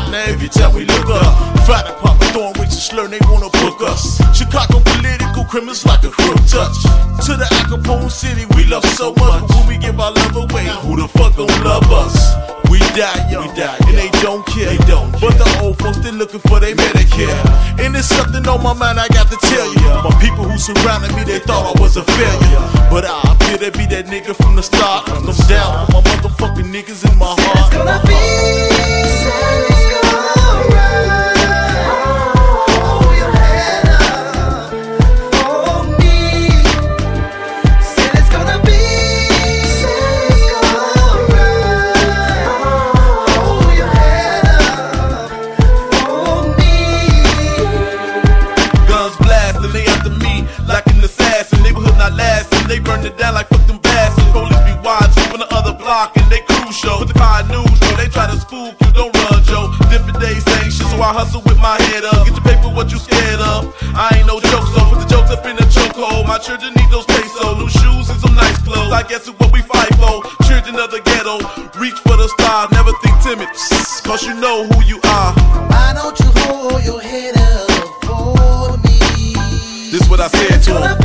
partner every time we look up. Fire department throwing weights and slurring, they wanna book us. Chicago political criminals like a crook touch. To the Al Capone City, we love so much, but when we give our love away, who the fuck gon' love us? We die young, and they don't care. But the old folks, they looking for their Medicare. And there's something on my mind I got to tell you. My people who surrounded me, they thought I was a failure, but I appear to be that nigga from the start. I'm down for my motherfucking niggas in my heart. It's gonna be, it's gonna ride. Hold your head up for me. Said it's gonna be, it's gonna ride. Hold your head up for me. Guns blasting, they after me like an assassin. Neighborhood not lasting, they burn it down like fuck them bastards. Police be watching from the other block and they cruise show. Put the car in news, though, they try to spook you, don't run, Joe. Different days, same shit, so I hustle with my head up. Get your paper, what you scared of? I ain't no joke, so put the jokes up in the chokehold. My children need those pesos, new shoes and some nice clothes. I guess it's what we fight for. Children of the ghetto, reach for the stars, never think timid, cause you know who you are. Why don't you hold your head up for me? This what I said to him.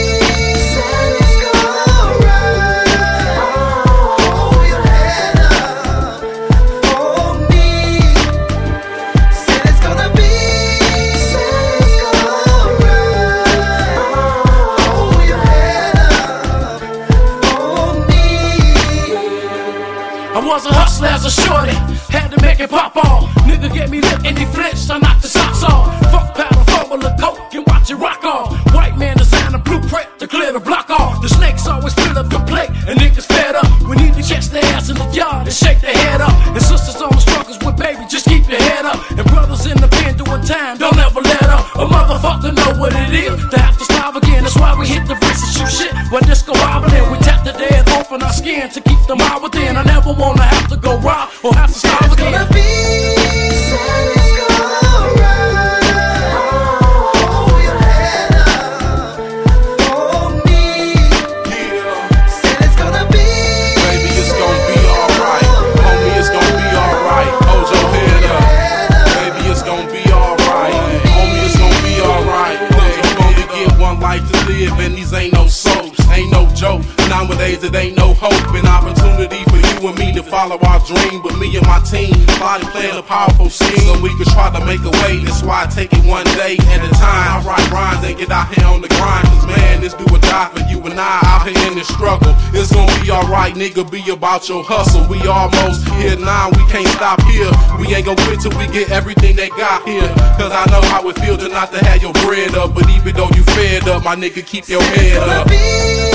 I was a hustler as a shorty, had to make it pop on. Nigga gave me lip and he flinched, I knocked the socks off. Fuck powder, fumble the coke and watch it rock off. White man design a blueprint to clear the block off. The snakes always fill up the plate and niggas fed up. We need to catch their ass in the yard and shake their head up. And sisters on the struggles with baby, just keep your head up. And brothers in the pen doing time, don't ever let up. A motherfucker know what it is to have to starve again. That's why we hit the bricks and shoot shit when disco wobbling. We tap the dead off on our skin to keep them out within. I never wanna have to go rob or have to starve again. It's gonna be, it's gonna ride. Hold your head up for me. Said it's gonna be, baby, it's gonna be alright. Homie, it's gonna be alright. Hold your head up. Baby, it's gonna be alright. Homie, it's gonna be alright. You only get one life to live, and these ain't no souls, ain't no joke. Nowadays it ain't no hope and opportunity for you and me to follow our dream. But me and my team, body playing a powerful scene, so we could try to make a way. That's why I take it one day at a time. I write rhymes and get out here on the grind, cause man, this do or die for you and I out here in this struggle. It's gonna be alright, nigga, be about your hustle. We almost here now, we can't stop here. We ain't gonna quit till we get everything they got here. Cause I know how it feels to not to have your bread up, but even though you fed up, my nigga, keep your head up.